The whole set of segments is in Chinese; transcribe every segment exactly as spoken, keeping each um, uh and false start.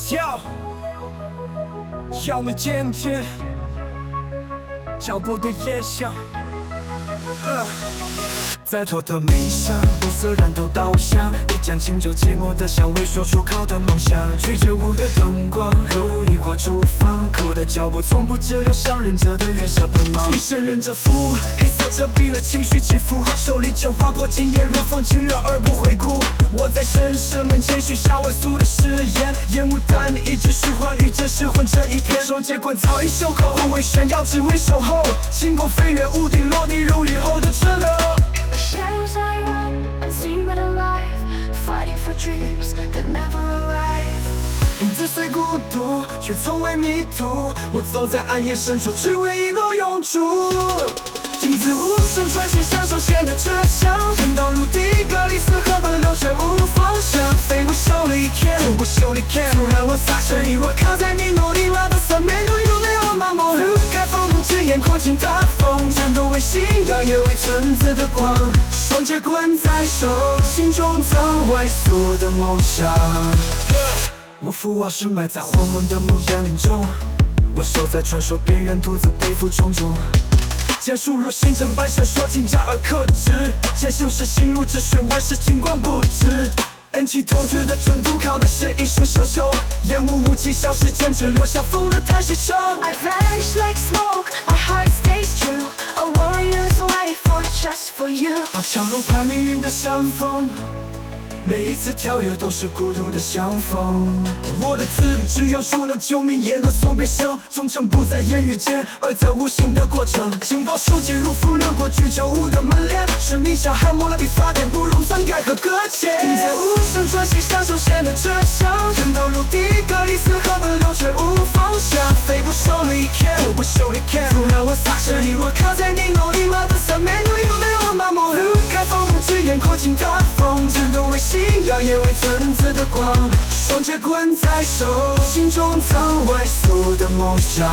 要要么坚决，脚步的野象。呃在托的冥想，五色燃豆导向，一盏清酒寂寞的香味，说出口的梦想。追着舞的灯光，和无一化厨房，可我的脚步从不滞留，像忍者的月下奔忙。一身忍着负，黑色遮蔽了情绪起伏，手里就划过经验，如风侵扰而不回顾。我在神圣面前许下我俗的誓言，烟雾弹一直虚幻，与这失魂成一片。双截棍早已袖口，不为炫耀，只为守候。星空飞越屋顶，落地如雨后的车流。 Shadows I run, unseen but alive, fighting for dreams that never arrive. 影子虽孤独，却从未迷途。我走在暗夜深处，只为一路永驻。镜子无声穿行，像手线的车厢，人道如地，隔离四合奔流，却无方向。飞不休了一天，不休了一天，突然我撒身一落，靠在你诺里拉的三面，如有没有麻木。路开风不之眼，狂情大风，战斗为信仰，也为橙子的光。双截棍在手，心中藏外所的梦想。我父王是埋在黄昏的木岩林中，我守在传说边缘，独自背负重重。剑术如星辰般闪烁，紧扎而克制。剑修是心如止水，万事金光不止。恩气透支的纯度，靠的是一生奢求。烟雾无迹消失，剑只留下风的叹息声。 I vanish like smoke, our heart stays true. A warrior's life for just for you. 把强如盼命运的相逢，每一次跳跃都是孤独的相逢。我的字只有除了救命，也能送别乡。忠诚不在言语间，而在无形的过程。情报书籍如风掠过居酒屋的门帘，生命像汉谟了笔法典，不容篡改和搁浅。听在无声传行，像手线的车厢，人道如地，隔离四合奔流，却无方向。飞不休了一天，不休了一天，突然我撒身一落，靠在你诺里拉的三面，有有没有麻木？路开风不之眼，狂情大风，战斗为信仰，也为橙子的光。双截棍在手，心中藏外俗的梦想。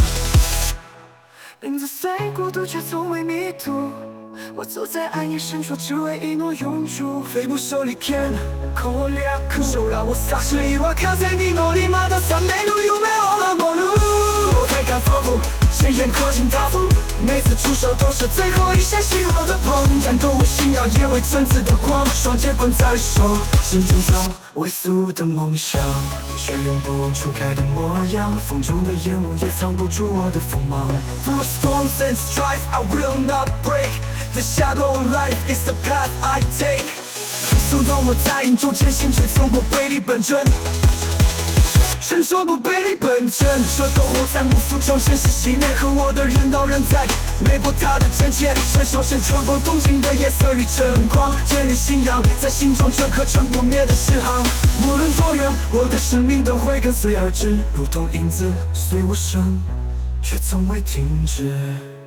影子虽孤独，却从未迷途。我走在暗夜深处，只为一诺永驻。飞不休了一天，空我两颗手，让我撒身一落，靠在你诺里马的三面，路有没有那么路？我才敢放步，谁愿靠近大风？每次出手都是最后一线虚弱的碰。战斗为信仰，也为橙子的光。双截棍在手，心中藏未俗的梦想，却永不忘初开的模样。风中的烟雾也藏不住我的锋芒。Through storms and strife, I will not break. The shadow of life is the path I take. 阻挡我在影中前行，却从不背离本真。伸手不背离本真，这篝火在幕府中显示信念和我的人道人在美国他的真切，伸手先穿过东京的夜色与晨光，建立信仰在心中，这颗成不灭的诗行。无论多远，我的生命都会跟随而至，如同影子随我生，却从未停止。